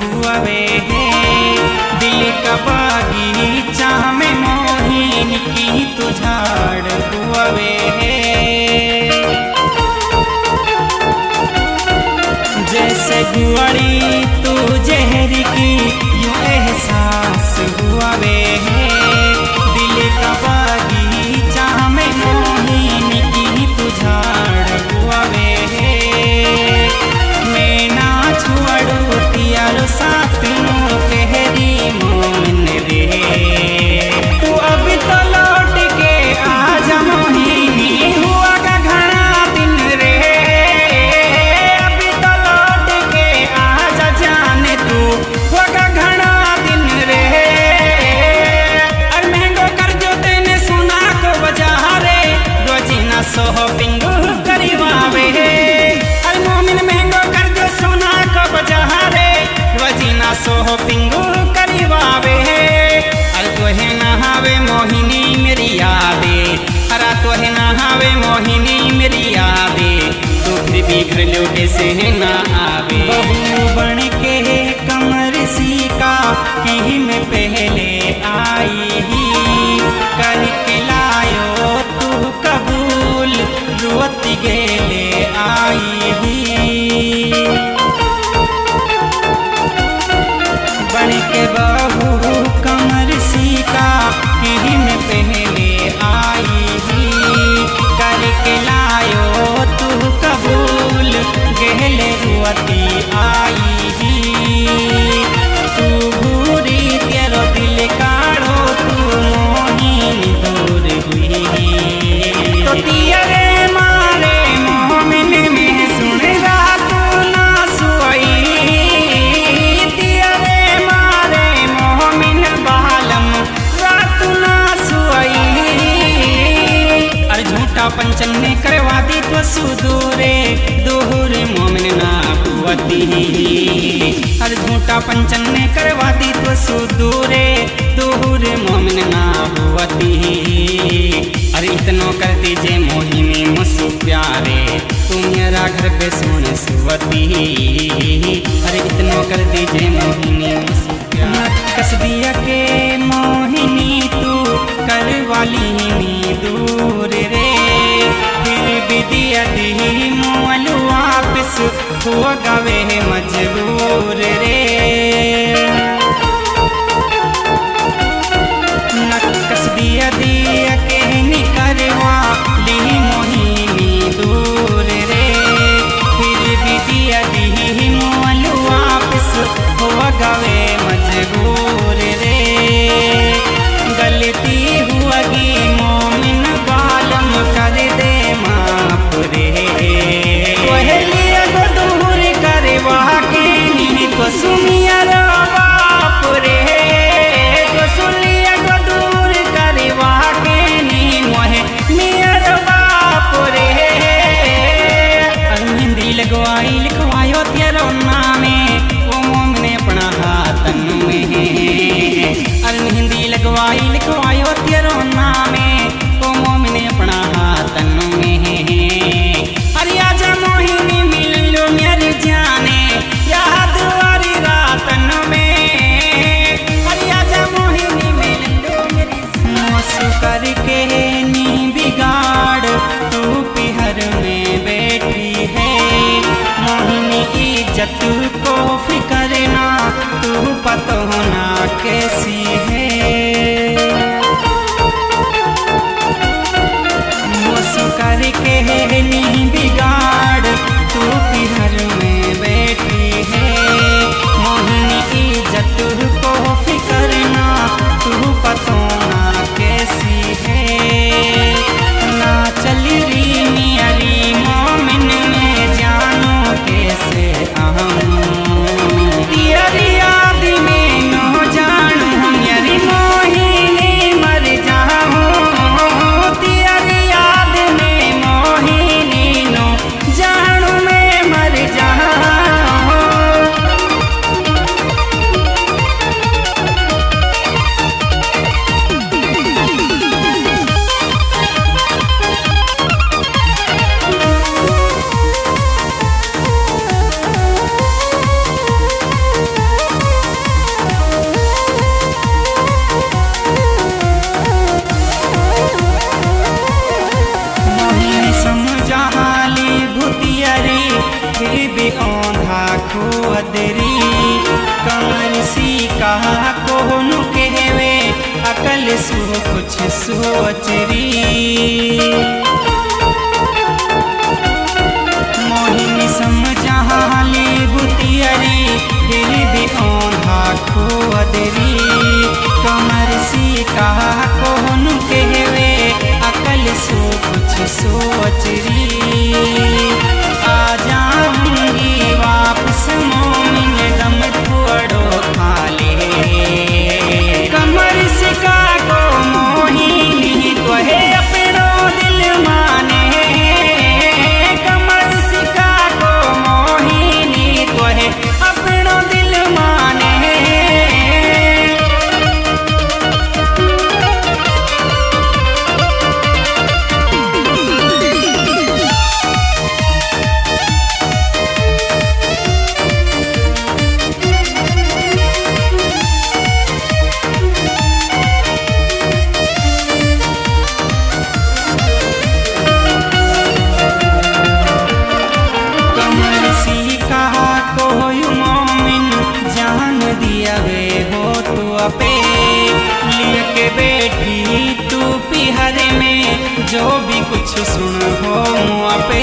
हुआवे है। दिल का बागीचा में मोहिन की तू झाड़ हुआवे है। जैसे गुआड़ी तू जहर की यूं एहसास हुआवे है। दिल का बागीचा में मोहिन की तू झाड़ हुआवे है। मैं ना छोड़ू तियारो साथ नो कहरी मोमिन रे। तू अभी तो लौट के आजा मोहिनी हुआ का घना दिन रे। अभी तो लौट के आजा जाने तू हुआ का घना दिन रे। और महंगो कर जो तेने सुना को बजा रे रोजीना शॉपिंग करीवावे है। और मोमिन महंगो कर जो सुना को बजा रे रोजीना शॉपिंग करीवावे है। और तोहे नहावे मोहिनी मेरी यादे। अरा तोहे नहावे मोहिनी मेरी यादे। तो फिर भी घर लौटे से ना आवे। बहू बन के कमर सीका की में पहले आई ही। करके लायो तू कबूल रुअत गेले आई ही। बन के बहू कमर सीका की में पहले आई ही। करके लायो तू कबूल गेले रुअती आई ही। तू भूरी तेरो दिल काढ़ो तू मोहिन दूर हुई। तो तियरे मारे मोमिन में सुन रात ना सोई। तियरे मारे मोमिन बालम रात ना सोई। अरे झूठा पंचन ने करवा दी तो सुदूरे दूर मोमिन ना हुआती। अरे झूठा पंचन ने करवा दी तो सुदूरे दूर मोमिन ना हुआती। अरे इतनो कर दीजिए मोहिनी मुझसे प्यारे तू मेरा घर पे सोने सुवती। अरे इतनो कर दीजिए मोहिनी मुझसे प्यारे। कस दिया के मोहिनी तू कर वाली नी दूर रे। फिर भी दिया दी मोल वापस हुआ गवे मजबूर रे। नक्कस दिया के निकरवा ली मोहिनी दूर रे। फिर भी दिया दी मोल वापस हुआ गवे मजबूर रे। गलती हुआगी मोमिन बालम कर दे माफ रे। वह लिया को दूर करवा के नहीं तो सुनिया सो कुछ सोच री मोहिनी समझा ले बुतियरी दिल भी औंधा खोदरी कमर सी का कोन कहवे अकल सो कुछ सोच री आ जाऊंगी वापस मोमिन दम थोड़ो खा ले कमर सी का को मोहिनी तो है अपनो दिल माने कमर सी का को मोहिनी तो है अपनो दिल माने पे लिए के बैठी तू पिहर में जो भी कुछ सुन हो मुआ पे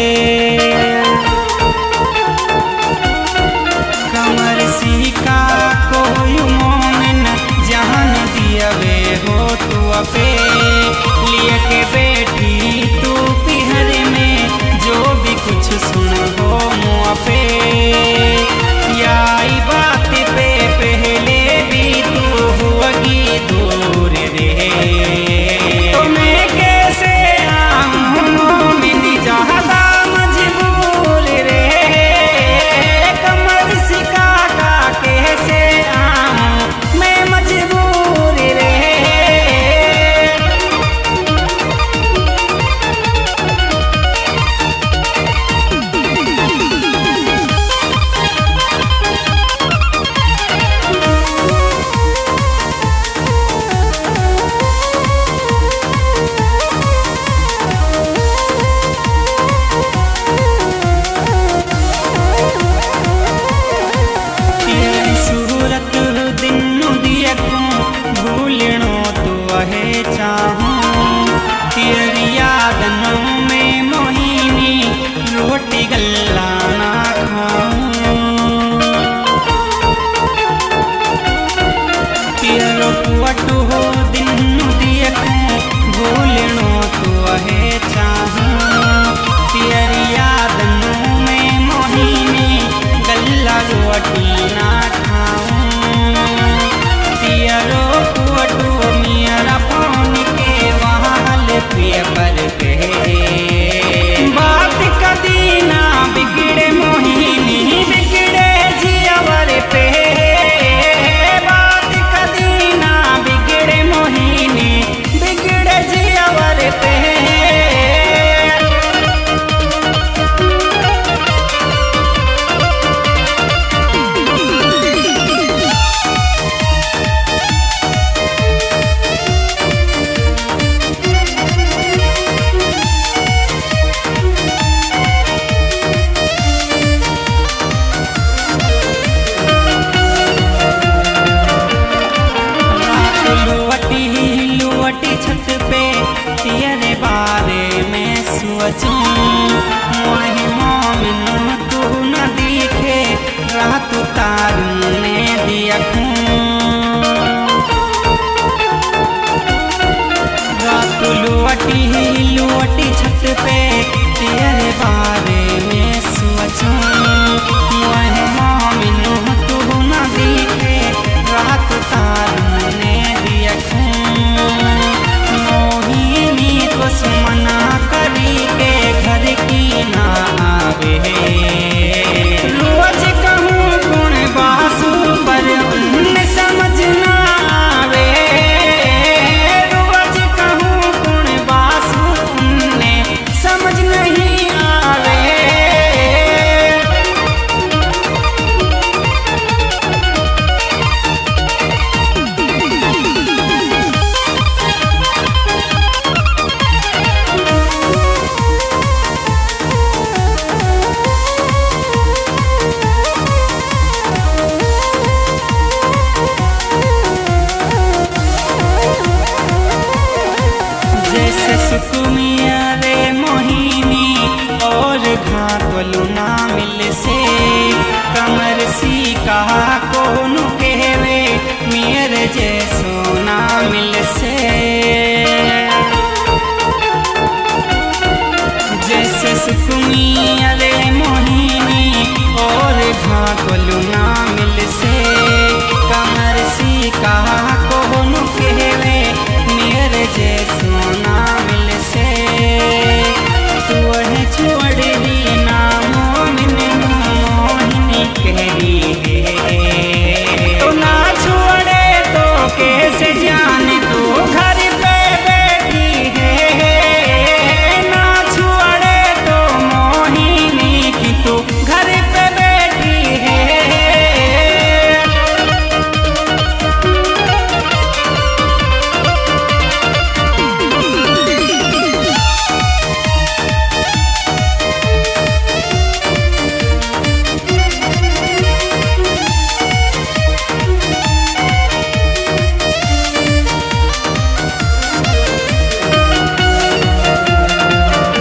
कमर सी का कोई मोमिन जान दिया वे हो तू पे लिए के बैठी तू पिहर में जो भी कुछ सुन हो मुआ पे याई बात पे पहले भी तू हुआगी दूर रे तो मैं कैसे आऊं मोमिन ज्यादा मजबूर दोनों